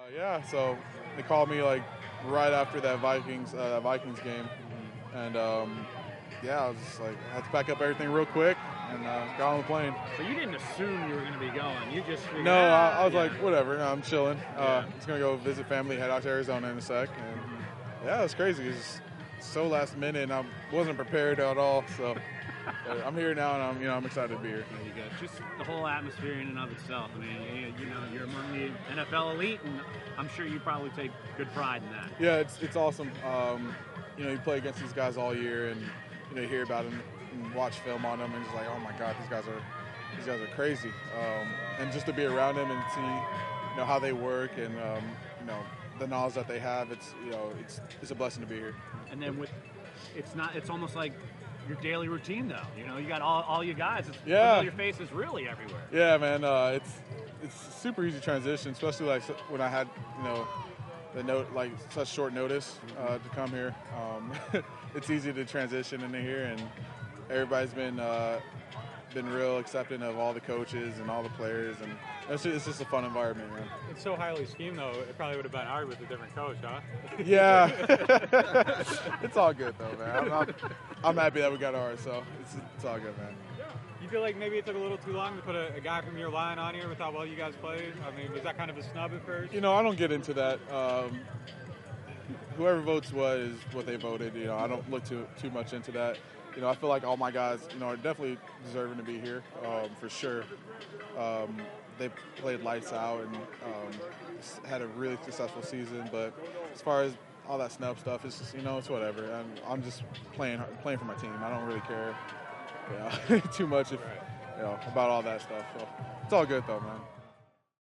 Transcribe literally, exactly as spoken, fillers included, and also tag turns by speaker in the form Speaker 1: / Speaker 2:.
Speaker 1: yeah, so they called me like right after that Vikings uh, that Vikings game, and um, yeah, I was just like I had to pack up everything real quick and uh, got on the plane.
Speaker 2: So you didn't assume you were going to be going. You just figured,
Speaker 1: No, I, I was
Speaker 2: yeah.
Speaker 1: like, whatever. No, I'm chilling.
Speaker 2: Yeah.
Speaker 1: Uh, just gonna go visit family, head out to Arizona in a sec, and yeah, it was crazy. It was so last minute, and I wasn't prepared at all. So but I'm here now, and I'm you know I'm excited to be here.
Speaker 2: There you go. Just the whole atmosphere in and of itself. I mean, you, you know, you're among the N F L elite, and I'm sure you probably take good pride in that.
Speaker 1: Yeah, it's it's awesome. Um, you know, you play against these guys all year, and you know, you hear about them and watch film on them, and it's like, oh my God, these guys are these guys are crazy. Um, and just to be around them and see, you know, how they work and um, you know the knowledge that they have, it's you know it's it's a blessing to be here.
Speaker 2: And then with, it's not. It's almost like your daily routine, though. You know, you got all, all you guys. It's
Speaker 1: Yeah.
Speaker 2: familiar faces really everywhere.
Speaker 1: Yeah, man. Uh, it's it's super easy transition, especially like when I had you know the note like such short notice uh, to come here. Um, it's easy to transition into here, and everybody's been uh, been real accepting of all the coaches and all the players, and it's just, it's just a fun environment, man.
Speaker 3: It's so highly schemed, though. It probably would have been hard with a different coach, huh?
Speaker 1: Yeah, it's all good though, man. I'm, I'm, I'm happy that we got ours, so it's it's all good, man.
Speaker 3: You feel like maybe it took a little too long to put a, a guy from your line on here with how well you guys played? I mean, was that kind of a snub at first?
Speaker 1: You know, I don't get into that. Um, whoever votes what is what they voted. You know, I don't look too too much into that. You know, I feel like all my guys, you know, are definitely deserving to be here um, for sure. Um, they played lights out and um, had a really successful season. But as far as all that snub stuff, it's just, you know, it's whatever. I'm, I'm just playing playing for my team. I don't really care you know, too much if, you know, about all that stuff. So it's all good though, man.